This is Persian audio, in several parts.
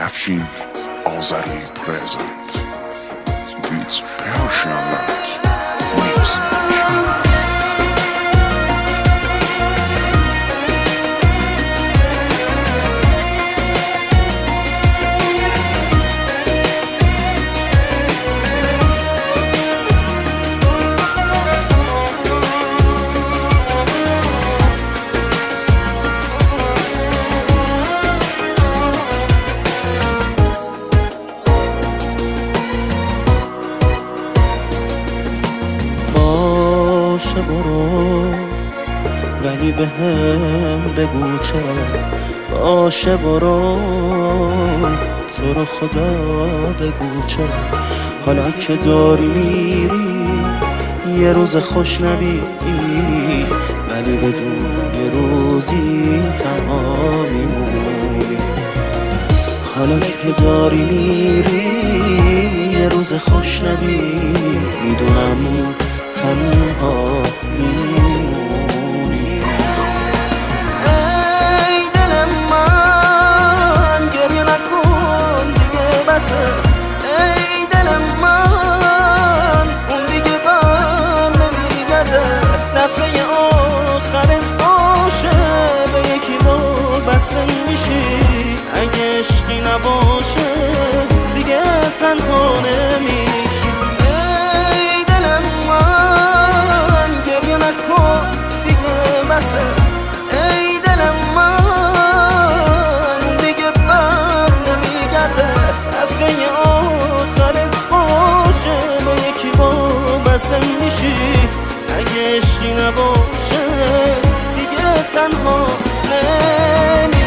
Afshin Azari present with Persian Night music. باشه برو ولی به هم بگو چرا. باشه برو تو رو خدا بگو چرا. حالا که داری میری یه روز خوش نبینی، ولی بدون یه روزی تنها میمونی. حالا که داری میری یه روز خوش نبینی، میدونم تنها میمونی. ای دل من گریه نکن دیگه بسه. ای دل من اون دیگه بر نمیگرده. دفعه آخرت باشه به یکی وابسته میشی. اگه عشقی نباشه دیگه تنها نمیشی. ای دل من گریه نکن دیگه بسه. ای دل من دیگه بر نمیگرده. دفعه آخرت باشه به یکی وابسته میشی. اگه عشقی نباشه دیگه تنها نمیشی.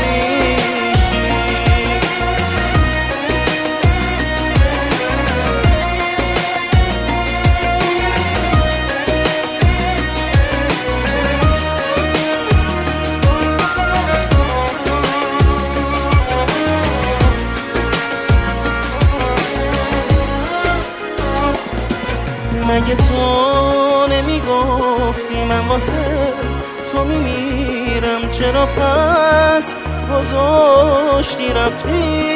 مگه تو نمیگفتی من واسه تو میمیرم؟ چرا پس گذاشتی رفتی؟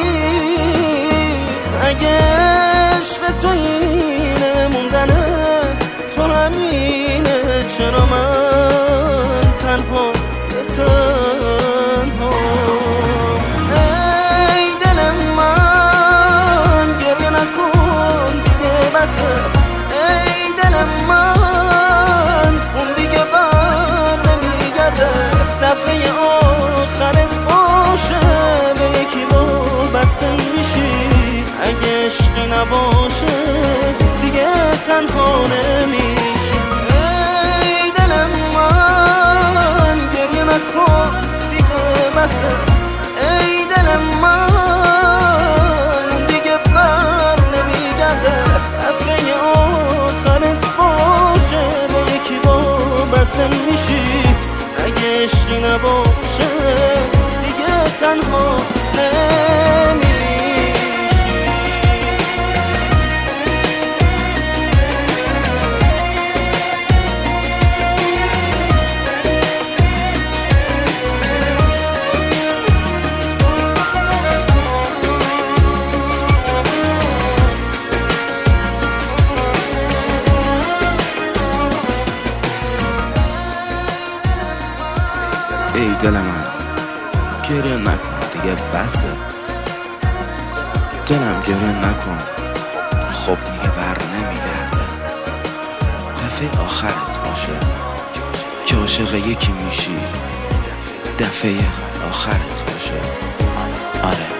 اگه عشق تو اینه موندنه تو همینه، چرا من تنها تنها؟ ای دل من گریه نکن دیگه بسه. ای دل من اون دیگه بر نمیگرده. دفعه آخرت باشه به یکی وابسته میشی. اگه عشقی نباشه دیگه تنها نمیشی. ای دل من گریه نکن دیگه بسه. ای دل من اون دیگه بر نمیگرده. دفعه آخرت باشه به یکی وابسته میشی. اگه عشقی نباشه دیگه تنها نمیشی. ای دل من گریه نکن دیگه بسه. دلم گریه نکن، خب میگه بر نمیگرده. دفعه آخرت باشه که عاشق یکی میشی. دفعه آخرت باشه. آره